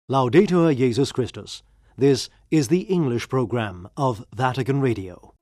Laudetur Jesus Christus. This is the English program of Vatican Radio.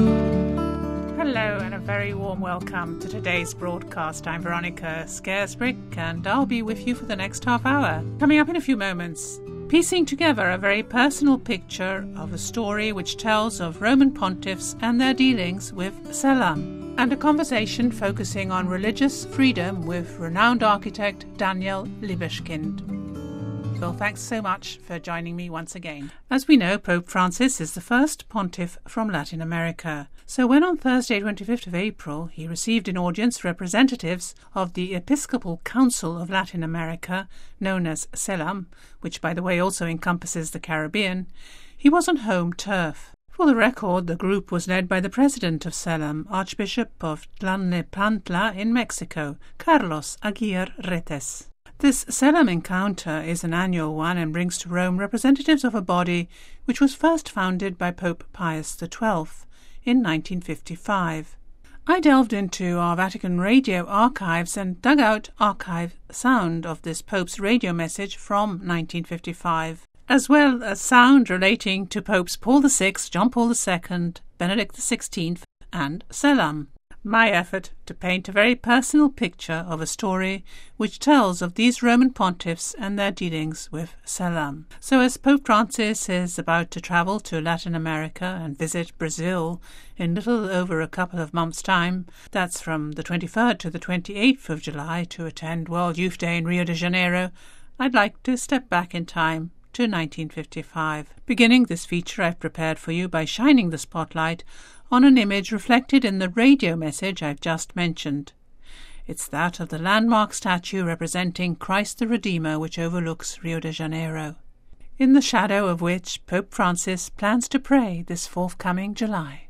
Hello and a very warm welcome to today's broadcast. I'm Veronica Scaresbrick and I'll be with you for the next half hour. Coming up in a few moments, piecing together a very personal picture of a story which tells of Roman pontiffs and their dealings with Selam, and a conversation focusing on religious freedom with renowned architect Daniel Libeskind. Well, thanks so much for joining me once again. As we know, Pope Francis is the first pontiff from Latin America. So when on Thursday, 25th of April, he received in audience representatives of the Episcopal Council of Latin America, known as CELAM, which by the way also encompasses the Caribbean, he was on home turf. For the record, the group was led by the president of CELAM, Archbishop of Tlalnepantla in Mexico, Carlos Aguirre Retes. This CELAM encounter is an annual one and brings to Rome representatives of a body which was first founded by Pope Pius XII in 1955. I delved into our Vatican Radio archives and dug out archive sound of this Pope's radio message from 1955, as well as sound relating to Popes Paul VI, John Paul II, Benedict XVI and CELAM. My effort to paint a very personal picture of a story which tells of these Roman pontiffs and their dealings with CELAM. So as Pope Francis is about to travel to Latin America and visit Brazil in little over a couple of months' time, that's from the 23rd to the 28th of July, to attend World Youth Day in Rio de Janeiro, I'd like to step back in time to 1955. Beginning this feature I've prepared for you by shining the spotlight on an image reflected in the radio message I've just mentioned. It's that of the landmark statue representing Christ the Redeemer which overlooks Rio de Janeiro, in the shadow of which Pope Francis plans to pray this forthcoming July.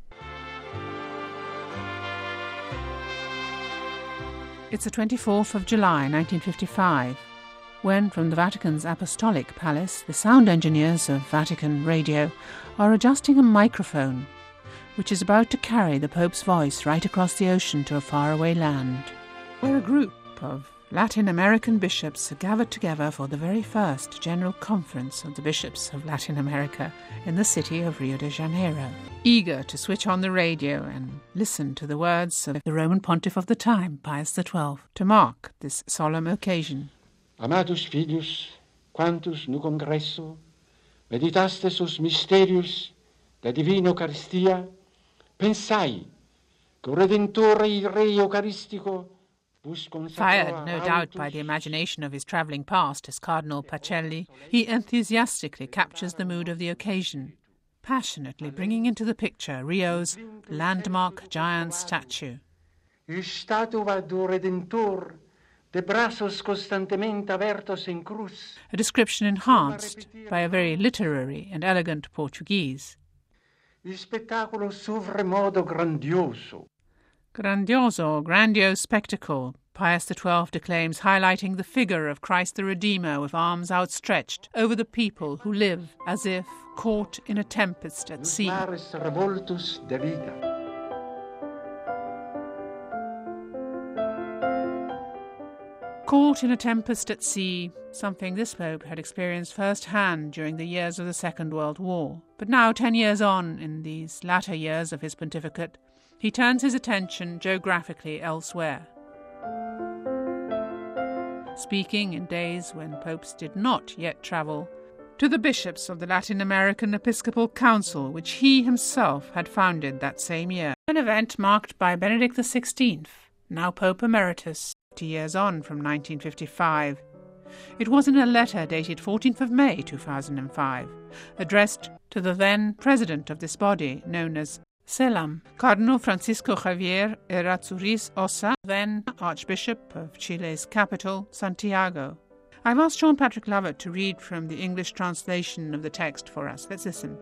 It's the 24th of July, 1955, when from the Vatican's Apostolic Palace, the sound engineers of Vatican Radio are adjusting a microphone which is about to carry the Pope's voice right across the ocean to a faraway land, where a group of Latin American bishops are gathered together for the very first General Conference of the Bishops of Latin America in the city of Rio de Janeiro, eager to switch on the radio and listen to the words of the Roman Pontiff of the time, Pius XII, to mark this solemn occasion. Amados filhos, quantos no congresso meditaste sus mysterios da divina Eucaristia, pensai que o Redentore e Rei Eucaristico vos consacrò. Fired, no doubt, by the imagination of his travelling past as Cardinal Pacelli, he enthusiastically captures the mood of the occasion, passionately bringing into the picture Rio's landmark giant statue. Il statua do Redentor, de braços constantemente abertos em cruz. A description enhanced by a very literary and elegant Portuguese. Il spettacolo sovremodo grandioso. Grandioso, grandiose spectacle, Pius XII declaims, highlighting the figure of Christ the Redeemer with arms outstretched over the people who live as if caught in a tempest at sea. Mares revoltos de vida. Caught in a tempest at sea, something this Pope had experienced firsthand during the years of the Second World War. But now, 10 years on, in these latter years of his pontificate, he turns his attention geographically elsewhere. Speaking in days when popes did not yet travel, to the bishops of the Latin American Episcopal Council, which he himself had founded that same year. An event marked by Benedict XVI, now Pope Emeritus, 50 years on from 1955. It was in a letter dated 14th of May 2005, addressed to the then president of this body, known as CELAM, Cardinal Francisco Javier Errázuriz Ossa, then Archbishop of Chile's capital, Santiago. I've asked Sean Patrick Lovett to read from the English translation of the text for us. Let's listen.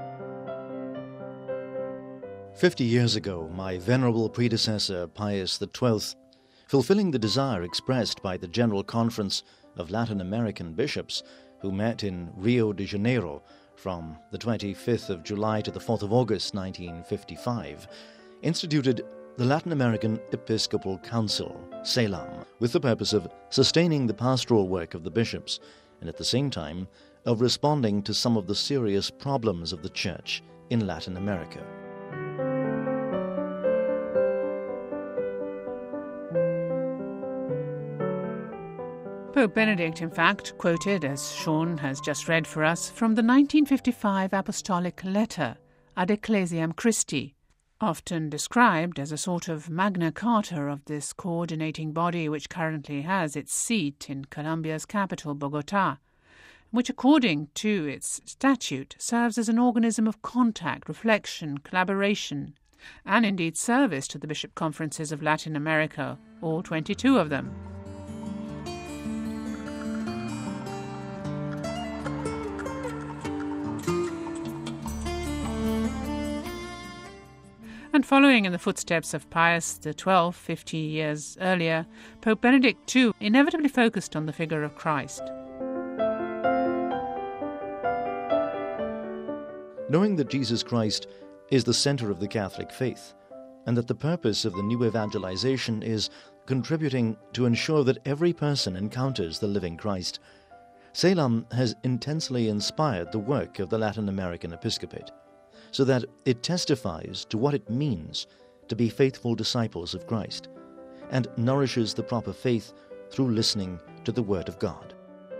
50 years ago, my venerable predecessor, Pius XII, fulfilling the desire expressed by the General Conference of Latin American Bishops, who met in Rio de Janeiro from the 25th of July to the 4th of August 1955, instituted the Latin American Episcopal Council, CELAM, with the purpose of sustaining the pastoral work of the bishops and at the same time of responding to some of the serious problems of the Church in Latin America. Pope Benedict, in fact, quoted, as Sean has just read for us, from the 1955 Apostolic Letter, Ad Ecclesiam Christi, often described as a sort of Magna Carta of this coordinating body which currently has its seat in Colombia's capital, Bogotá, which, according to its statute, serves as an organism of contact, reflection, collaboration, and indeed service to the bishop conferences of Latin America, all 22 of them. And following in the footsteps of Pius XII 50 years earlier, Pope Benedict too inevitably focused on the figure of Christ. Knowing that Jesus Christ is the center of the Catholic faith, and that the purpose of the new evangelization is contributing to ensure that every person encounters the living Christ, CELAM has intensely inspired the work of the Latin American Episcopate, so that it testifies to what it means to be faithful disciples of Christ, and nourishes the proper faith through listening to the Word of God.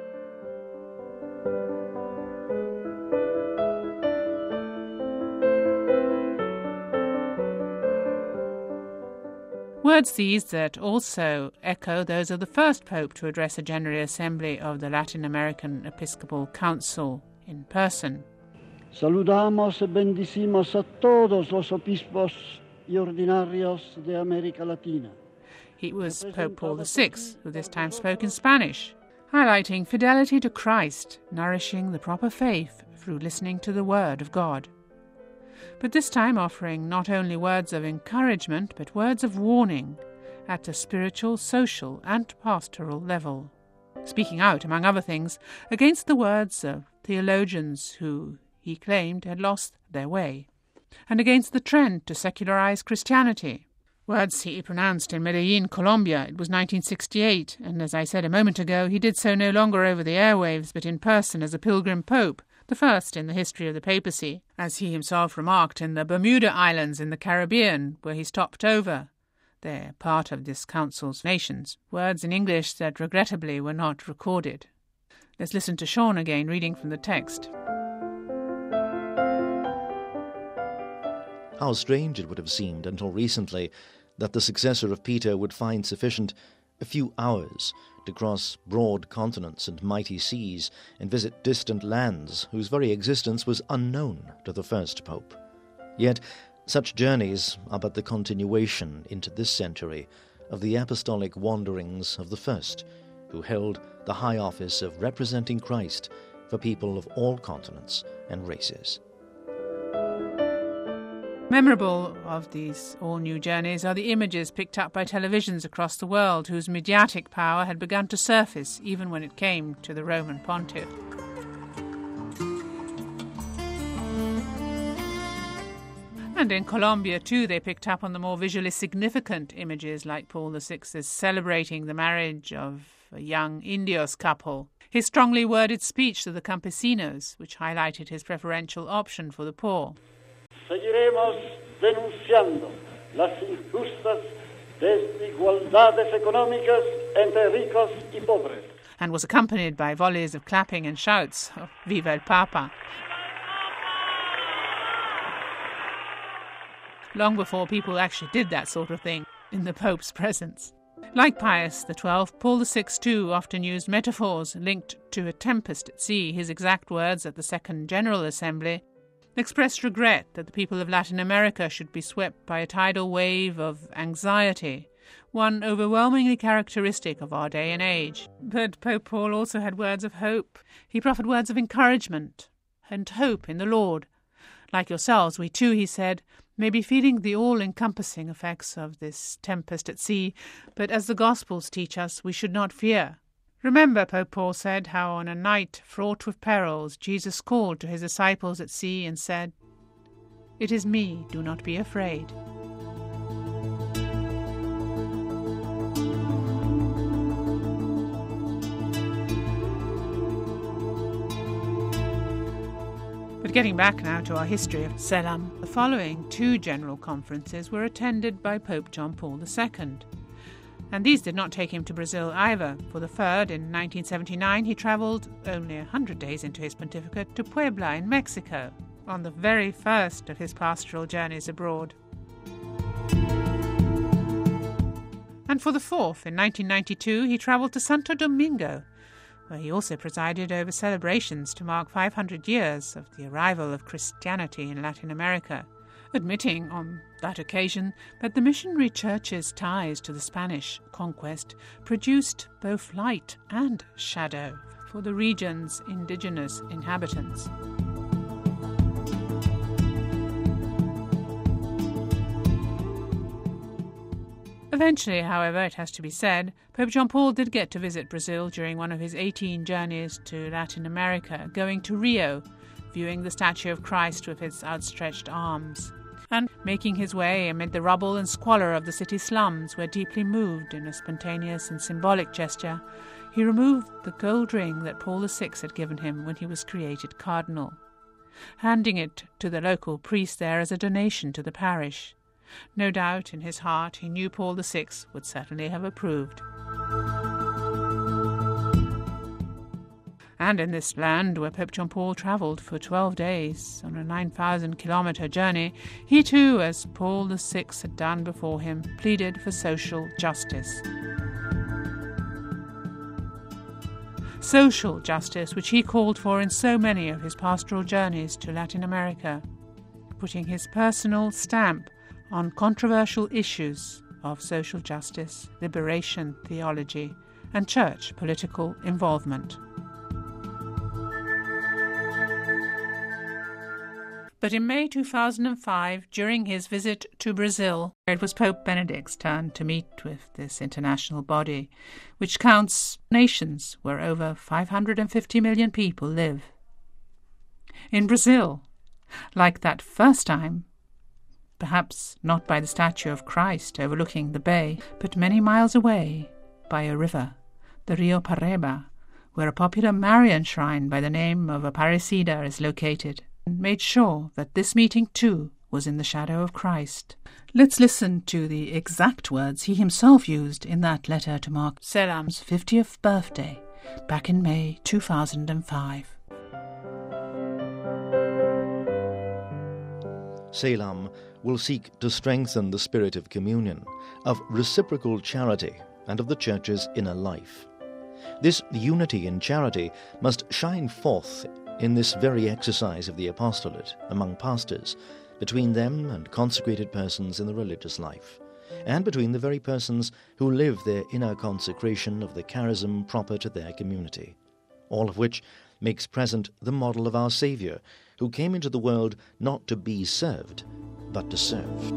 Words these that also echo those of the first Pope to address a General Assembly of the Latin American Episcopal Council in person. Saludamos y bendecimos a todos los obispos y ordinarios de América Latina. It was Pope Paul VI who this time spoke in Spanish, highlighting fidelity to Christ, nourishing the proper faith through listening to the Word of God. But this time offering not only words of encouragement, but words of warning at a spiritual, social, and pastoral level. Speaking out, among other things, against the words of theologians who, he claimed, had lost their way, and against the trend to secularize Christianity. Words he pronounced in Medellin, Colombia. It was 1968, and as I said a moment ago, he did so no longer over the airwaves, but in person as a pilgrim pope, the first in the history of the papacy, as he himself remarked in the Bermuda Islands in the Caribbean, where he stopped over. They're part of this council's nations. Words in English that regrettably were not recorded. Let's listen to Sean again, reading from the text. How strange it would have seemed until recently that the successor of Peter would find sufficient a few hours to cross broad continents and mighty seas and visit distant lands whose very existence was unknown to the first pope. Yet such journeys are but the continuation into this century of the apostolic wanderings of the first, who held the high office of representing Christ for people of all continents and races. Memorable of these all-new journeys are the images picked up by televisions across the world whose mediatic power had begun to surface even when it came to the Roman pontiff. And in Colombia too they picked up on the more visually significant images like Paul VI's celebrating the marriage of a young Indios couple, his strongly worded speech to the campesinos, which highlighted his preferential option for the poor. Seguiremos denunciando las injustas desigualdades económicas entre ricos y pobres. And was accompanied by volleys of clapping and shouts of Viva el Papa. Long before people actually did that sort of thing in the Pope's presence. Like Pius XII, Paul VI too often used metaphors linked to a tempest at sea. His exact words at the Second General Assembly expressed regret that the people of Latin America should be swept by a tidal wave of anxiety, one overwhelmingly characteristic of our day and age. But Pope Paul also had words of hope. He proffered words of encouragement and hope in the Lord. Like yourselves, we too, he said, may be feeling the all-encompassing effects of this tempest at sea, but as the Gospels teach us, we should not fear. Remember, Pope Paul said, how on a night fraught with perils Jesus called to his disciples at sea and said, "It is me, do not be afraid." Getting back now to our history of Selam, the following 2 general conferences were attended by Pope John Paul II. And these did not take him to Brazil either. For the third, in 1979, he travelled, only 100 days into his pontificate, to Puebla in Mexico, on the very first of his pastoral journeys abroad. And for the fourth, in 1992, he travelled to Santo Domingo, where he also presided over celebrations to mark 500 years of the arrival of Christianity in Latin America, admitting on that occasion that the missionary church's ties to the Spanish conquest produced both light and shadow for the region's indigenous inhabitants. Eventually, however, it has to be said, Pope John Paul did get to visit Brazil during one of his 18 journeys to Latin America, going to Rio, viewing the statue of Christ with its outstretched arms, and making his way amid the rubble and squalor of the city slums, where, deeply moved in a spontaneous and symbolic gesture, he removed the gold ring that Paul VI had given him when he was created cardinal, handing it to the local priest there as a donation to the parish. No doubt, in his heart, he knew Paul VI would certainly have approved. And in this land where Pope John Paul travelled for 12 days on a 9,000-kilometre journey, he too, as Paul VI had done before him, pleaded for social justice. Social justice, which he called for in so many of his pastoral journeys to Latin America, putting his personal stamp on controversial issues of social justice, liberation theology, and church political involvement. But in May 2005, during his visit to Brazil, it was Pope Benedict's turn to meet with this international body, which counts nations where over 550 million people live. In Brazil, like that first time, perhaps not by the statue of Christ overlooking the bay, but many miles away by a river, the Rio Paraíba, where a popular Marian shrine by the name of Aparecida is located, and made sure that this meeting too was in the shadow of Christ. Let's listen to the exact words he himself used in that letter to mark Selam's 50th birthday back in May 2005. Selam will seek to strengthen the spirit of communion, of reciprocal charity, and of the Church's inner life. This unity in charity must shine forth in this very exercise of the apostolate among pastors, between them and consecrated persons in the religious life, and between the very persons who live their inner consecration of the charism proper to their community, all of which makes present the model of our Saviour, who came into the world not to be served, but to serve.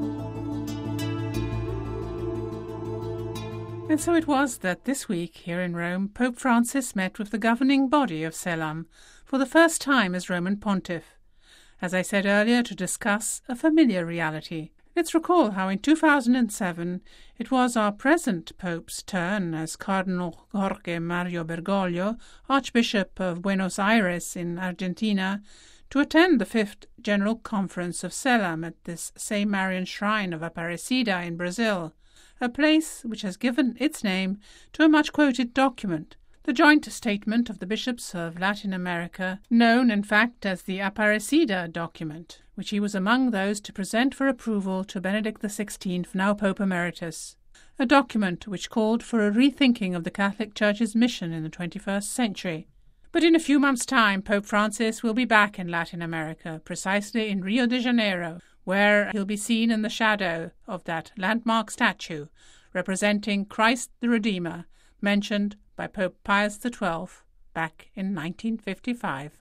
And so it was that this week, here in Rome, Pope Francis met with the governing body of Selam for the first time as Roman Pontiff, as I said earlier, to discuss a familiar reality. Let's recall how in 2007 it was our present Pope's turn as Cardinal Jorge Mario Bergoglio, Archbishop of Buenos Aires in Argentina, to attend the 5th General Conference of Selam at this same Marian shrine of Aparecida in Brazil, a place which has given its name to a much-quoted document, the joint statement of the bishops of Latin America, known in fact as the Aparecida document, which he was among those to present for approval to Benedict XVI, now Pope Emeritus, a document which called for a rethinking of the Catholic Church's mission in the 21st century. But in a few months' time, Pope Francis will be back in Latin America, precisely in Rio de Janeiro, where he'll be seen in the shadow of that landmark statue representing Christ the Redeemer, mentioned by Pope Pius XII back in 1955.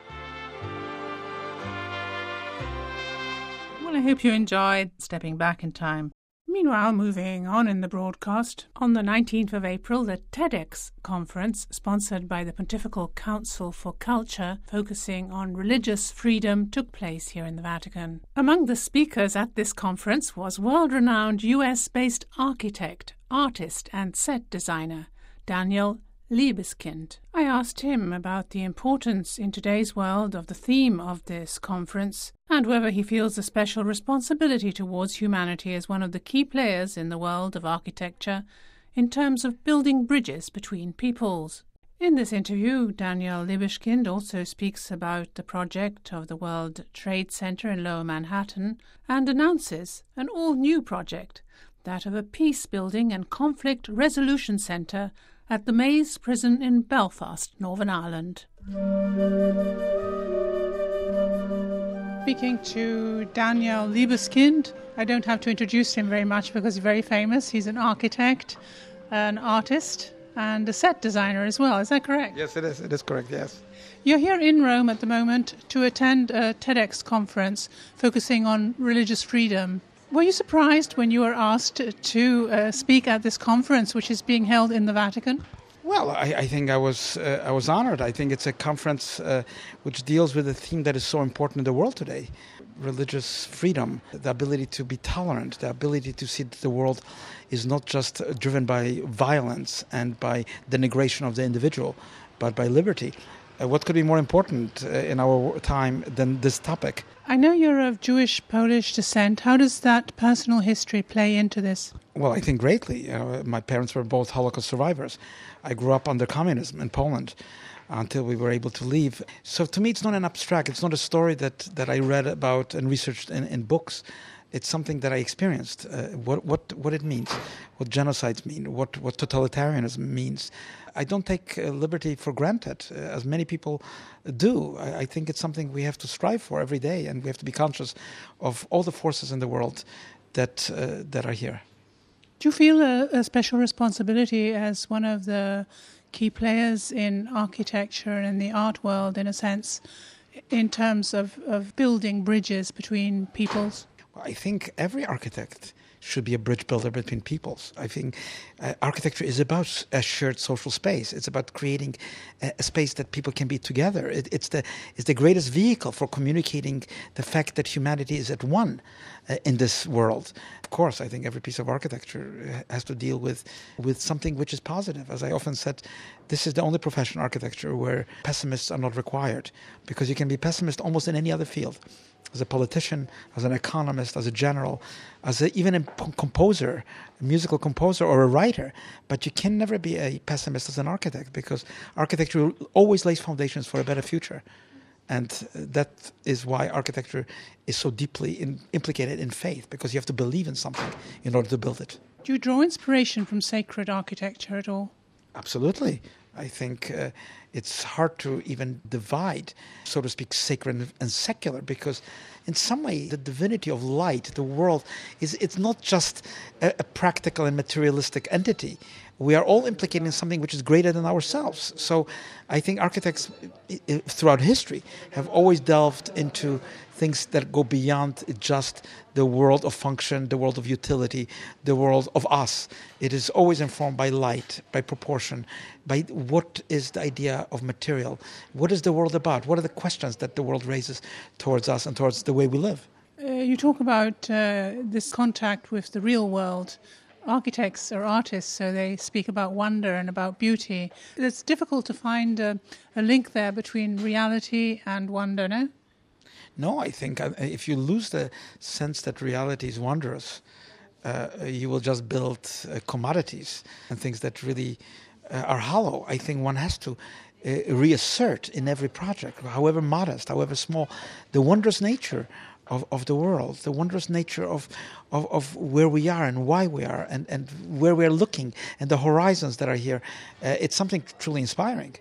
Well, I hope you enjoyed stepping back in time. Meanwhile, moving on in the broadcast, on the 19th of April, the TEDx conference, sponsored by the Pontifical Council for Culture, focusing on religious freedom, took place here in the Vatican. Among the speakers at this conference was world-renowned US-based architect, artist and set designer Daniel Liebeskind. I asked him about the importance in today's world of the theme of this conference and whether he feels a special responsibility towards humanity as one of the key players in the world of architecture in terms of building bridges between peoples. In this interview, Daniel Libeskind also speaks about the project of the World Trade Center in Lower Manhattan and announces an all-new project, that of a peace-building and conflict resolution center at the Maze Prison in Belfast, Northern Ireland. Speaking to Daniel Libeskind, I don't have to introduce him very much because he's very famous. He's an architect, an artist, and a set designer as well. Is that correct? Yes, it is. It is correct, yes. You're here in Rome at the moment to attend a TEDx conference focusing on religious freedom. Were you surprised when you were asked to speak at this conference, which is being held in the Vatican? Well, I think I was honored. I think it's a conference which deals with a theme that is so important in the world today. Religious freedom, the ability to be tolerant, the ability to see that the world is not just driven by violence and by denigration of the individual, but by liberty. What could be more important in our time than this topic? I know you're of Jewish-Polish descent. How does that personal history play into this? Well, I think greatly. My parents were both Holocaust survivors. I grew up under communism in Poland until we were able to leave. So to me, it's not an abstract. It's not a story that I read about and researched in books. It's something that I experienced, what it means, what genocides mean, what totalitarianism means. I don't take liberty for granted, as many people do. I think it's something we have to strive for every day, and we have to be conscious of all the forces in the world that are here. Do you feel a special responsibility as one of the key players in architecture and in the art world, in a sense, in terms of building bridges between peoples? I think every architect should be a bridge builder between peoples. I think architecture is about a shared social space. It's about creating a space that people can be together. It's the greatest vehicle for communicating the fact that humanity is at one in this world. Of course, I think every piece of architecture has to deal with something which is positive. As I often said, this is the only profession, architecture, where pessimists are not required, because you can be pessimist almost in any other field. As a politician, as an economist, as a general, even a composer, a musical composer or a writer. But you can never be a pessimist as an architect, because architecture always lays foundations for a better future. And that is why architecture is so deeply implicated in faith, because you have to believe in something in order to build it. Do you draw inspiration from sacred architecture at all? Absolutely. I think it's hard to even divide, so to speak, sacred and secular, because in some way the divinity of light, the world, it's not just a practical and materialistic entity. We are all implicated in something which is greater than ourselves. So I think architects throughout history have always delved into things that go beyond just the world of function, the world of utility, the world of us. It is always informed by light, by proportion, by what is the idea of material. What is the world about? What are the questions that the world raises towards us and towards the way we live? You talk about this contact with the real world. Architects are artists, so they speak about wonder and about beauty. It's difficult to find a link there between reality and wonder, no? No, I think if you lose the sense that reality is wondrous, you will just build commodities and things that really are hollow. I think one has to reassert in every project, however modest, however small, the wondrous nature of the world, the wondrous nature of where we are and why we are and where we are looking and the horizons that are here. It's something truly inspiring.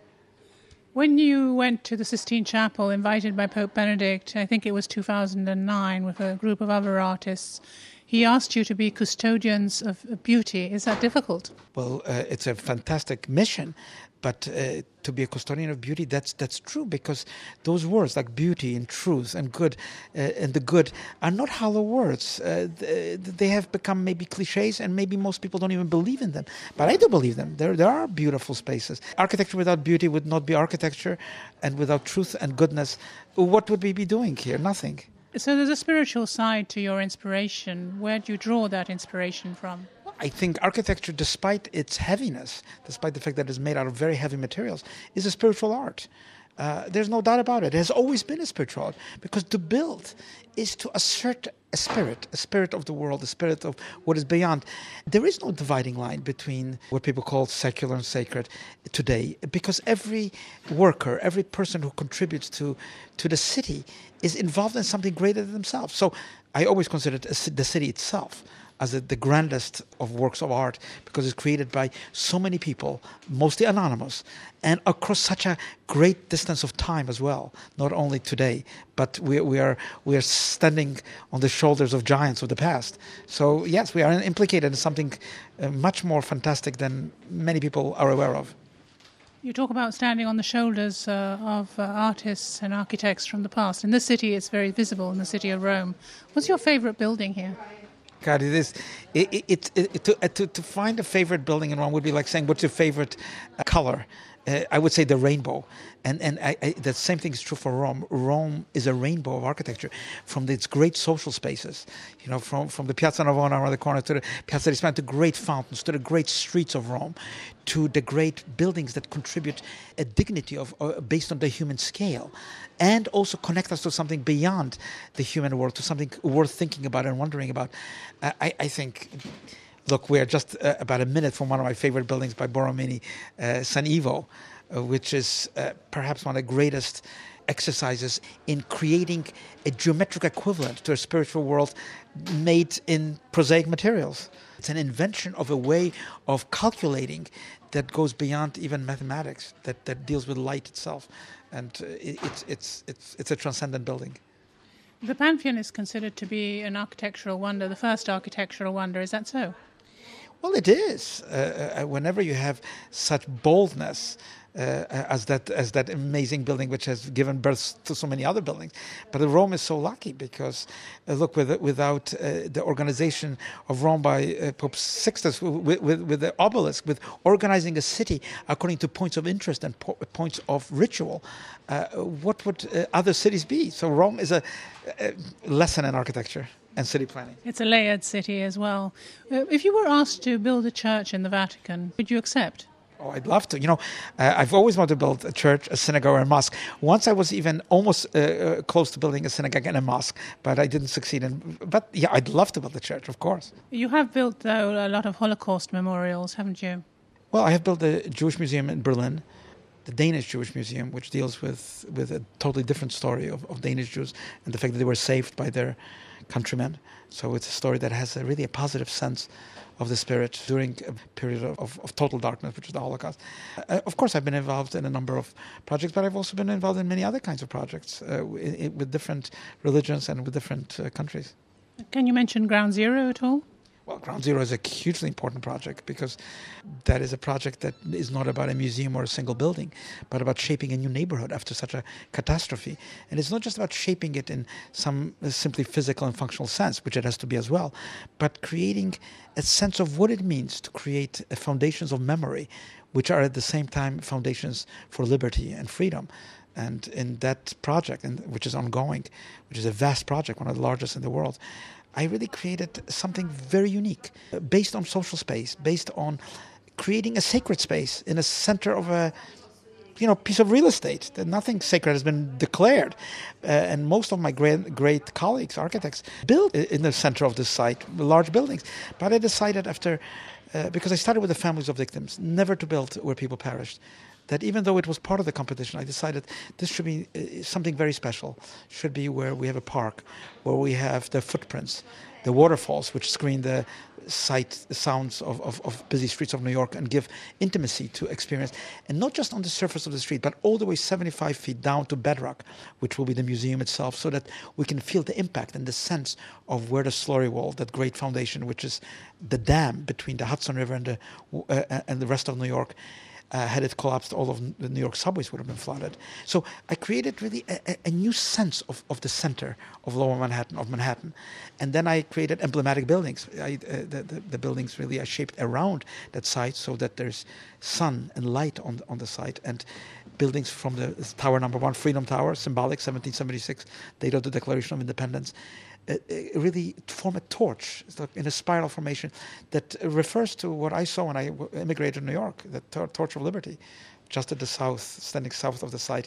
When you went to the Sistine Chapel, invited by Pope Benedict, I think it was 2009, with a group of other artists, he asked you to be custodians of beauty. Is that difficult? Well, it's a fantastic mission, but to be a custodian of beauty, that's true, because those words like beauty and truth and good and the good are not hollow words. They have become maybe cliches, and maybe most people don't even believe in them. But I do believe them. There are beautiful spaces. Architecture without beauty would not be architecture, and without truth and goodness, what would we be doing here? Nothing. So there's a spiritual side to your inspiration. Where do you draw that inspiration from? I think architecture, despite its heaviness, despite the fact that it's made out of very heavy materials, is a spiritual art. There's no doubt about it. It has always been a spiritual art, because to build is to assert a spirit of the world, a spirit of what is beyond. There is no dividing line between what people call secular and sacred today, because every worker, every person who contributes to the city is involved in something greater than themselves. So I always consider the city itself as the grandest of works of art, because it's created by so many people, mostly anonymous, and across such a great distance of time as well. Not only today, but we are standing on the shoulders of giants of the past. So yes, we are implicated in something much more fantastic than many people are aware of. You talk about standing on the shoulders of artists and architects from the past. In this city, it's very visible, in the city of Rome. What's your favorite building here? God, it is. To find a favorite building in Rome would be like saying, what's your favorite color? I would say the rainbow. And the same thing is true for Rome. Rome is a rainbow of architecture, from its great social spaces, from the Piazza Navona around the corner to the Piazza di Spagna, to great fountains, to the great streets of Rome, to the great buildings that contribute a dignity of based on the human scale, and also connect us to something beyond the human world, to something worth thinking about and wondering about. I think. Look, we are just about a minute from one of my favorite buildings by Borromini, San Ivo, which is perhaps one of the greatest exercises in creating a geometric equivalent to a spiritual world made in prosaic materials. It's an invention of a way of calculating that goes beyond even mathematics, that deals with light itself. And it's a transcendent building. The Pantheon is considered to be an architectural wonder, the first architectural wonder. Is that so? Well, it is. Whenever you have such boldness as that amazing building, which has given birth to so many other buildings, but Rome is so lucky because, look, without the organization of Rome by Pope Sixtus, with the obelisk, with organizing a city according to points of interest and points of ritual, what would other cities be? So Rome is a lesson in architecture and city planning. It's a layered city as well. If you were asked to build a church in the Vatican, would you accept? Oh, I'd love to. I've always wanted to build a church, a synagogue, or a mosque. Once I was even almost close to building a synagogue and a mosque, but I didn't succeed. But yeah, I'd love to build a church, of course. You have built, though, a lot of Holocaust memorials, haven't you? Well, I have built the Jewish Museum in Berlin, the Danish Jewish Museum, which deals with a totally different story of Danish Jews and the fact that they were saved by their countrymen. So it's a story that has really a positive sense of the spirit during a period of total darkness, which is the Holocaust. Of course, I've been involved in a number of projects, but I've also been involved in many other kinds of projects with different religions and with different countries. Can you mention Ground Zero at all? Well, Ground Zero is a hugely important project because that is a project that is not about a museum or a single building, but about shaping a new neighborhood after such a catastrophe. And it's not just about shaping it in some simply physical and functional sense, which it has to be as well, but creating a sense of what it means to create foundations of memory, which are at the same time foundations for liberty and freedom. And in that project, which is ongoing, which is a vast project, one of the largest in the world, I really created something very unique, based on social space, based on creating a sacred space in the center of a piece of real estate. That nothing sacred has been declared. And most of my great colleagues, architects, built in the center of this site large buildings. But I decided because I started with the families of victims, never to build where people perished. That even though it was part of the competition, I decided this should be something very special. Should be where we have a park, where we have the footprints, the waterfalls, which screen the sounds of busy streets of New York and give intimacy to experience. And not just on the surface of the street, but all the way 75 feet down to bedrock, which will be the museum itself, so that we can feel the impact and the sense of where the slurry wall, that great foundation, which is the dam between the Hudson River and the rest of New York, had it collapsed, all of the New York subways would have been flooded. So I created really a new sense of the center of Lower Manhattan, and then I created emblematic buildings. The buildings really are shaped around that site so that there's sun and light on the site, and buildings from the Tower Number 1, Freedom Tower, symbolic, 1776, date of the Declaration of Independence, really form a torch. It's like in a spiral formation that refers to what I saw when I immigrated to New York, the Torch of Liberty, just at the south, standing south of the site,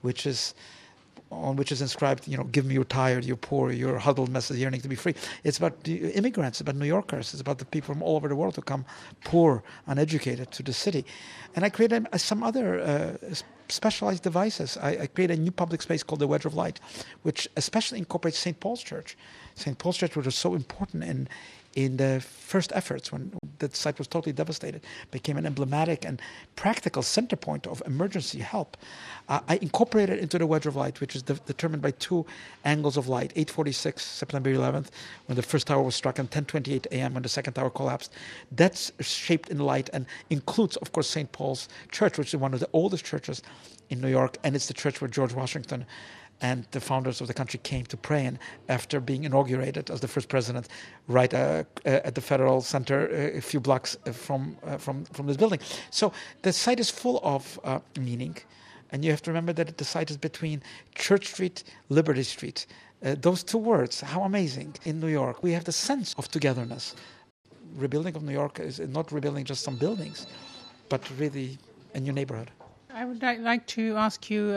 on which is inscribed, give me your tired, your poor, your huddled masses yearning to be free. It's about the immigrants, about New Yorkers, it's about the people from all over the world who come poor, uneducated to the city. And I created some other specialized devices. I created a new public space called the Wedge of Light, which especially incorporates St. Paul's Church. St. Paul's Church, which was so important in the first efforts when the site was totally devastated, became an emblematic and practical center point of emergency help. I incorporated into the Wedge of Light, which is determined by two angles of light, 8:46 September 11th, when the first tower was struck, and 10:28 a.m. when the second tower collapsed. That's shaped in light and includes, of course, St. Paul's Church, which is one of the oldest churches in New York, and it's the church where George Washington and the founders of the country came to pray in after being inaugurated as the first president, right at the Federal Center, a few blocks from this building. So the site is full of meaning, and you have to remember that the site is between Church Street, Liberty Street. Those two words, how amazing! In New York, we have the sense of togetherness. Rebuilding of New York is not rebuilding just some buildings, but really a new neighborhood. I would like to ask you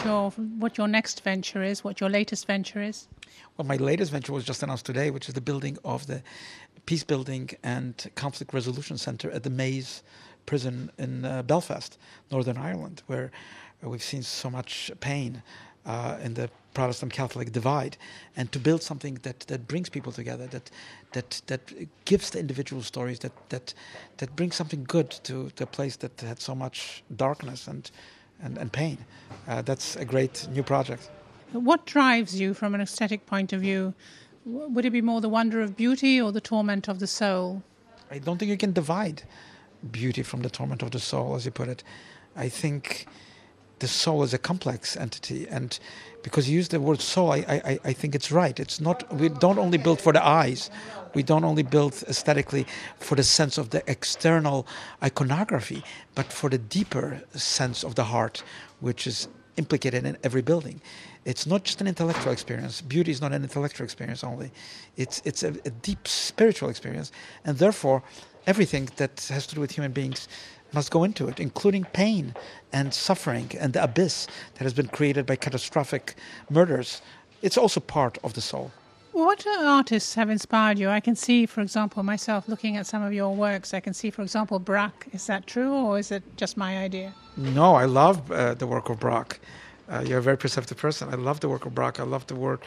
what your next venture is, what your latest venture is. Well, my latest venture was just announced today, which is the building of the Peace Building and Conflict Resolution Centre at the Maze prison in Belfast, Northern Ireland, where we've seen so much pain in the Protestant-Catholic divide, and to build something that brings people together, that gives the individual stories, that brings something good to a place that had so much darkness and pain. That's a great new project. What drives you from an aesthetic point of view? Would it be more the wonder of beauty or the torment of the soul? I don't think you can divide beauty from the torment of the soul, as you put it. I think the soul is a complex entity, and because you use the word soul, I think it's right. It's not. We don't only build for the eyes. We don't only build aesthetically for the sense of the external iconography, but for the deeper sense of the heart, which is implicated in every building. It's not just an intellectual experience. Beauty is not an intellectual experience only. It's a deep spiritual experience, and therefore everything that has to do with human beings must go into it, including pain and suffering and the abyss that has been created by catastrophic murders. It's also part of the soul. What artists have inspired you? I can see, for example, myself looking at some of your works, I can see, for example, Braque. Is that true, or is it just my idea? No, I love the work of Braque. You're a very perceptive person. I love the work of Braque. I love the work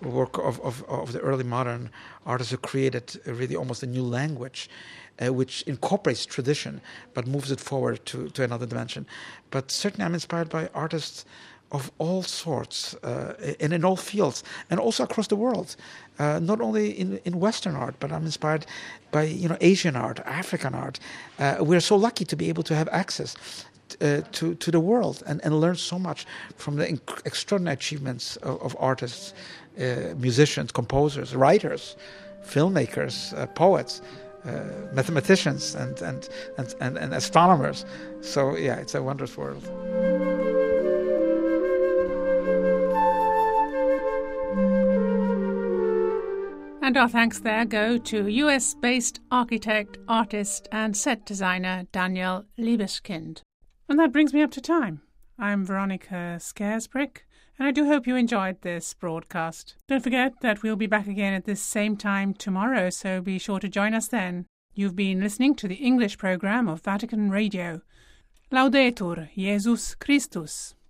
of the early modern artists who created really almost a new language, which incorporates tradition but moves it forward to another dimension. But certainly I'm inspired by artists of all sorts and in all fields, and also across the world, not only in Western art, but I'm inspired by Asian art, African art. We're so lucky to be able to have access to the world and learn so much from the extraordinary achievements of artists, musicians, composers, writers, filmmakers, poets, mathematicians, and astronomers. So yeah, it's a wondrous world. And our thanks there go to US-based architect, artist and set designer Daniel Libeskind. And that brings me up to time. I'm Veronica Scaresbrick, and I do hope you enjoyed this broadcast. Don't forget that we'll be back again at this same time tomorrow, so be sure to join us then. You've been listening to the English program of Vatican Radio. Laudetur Jesus Christus.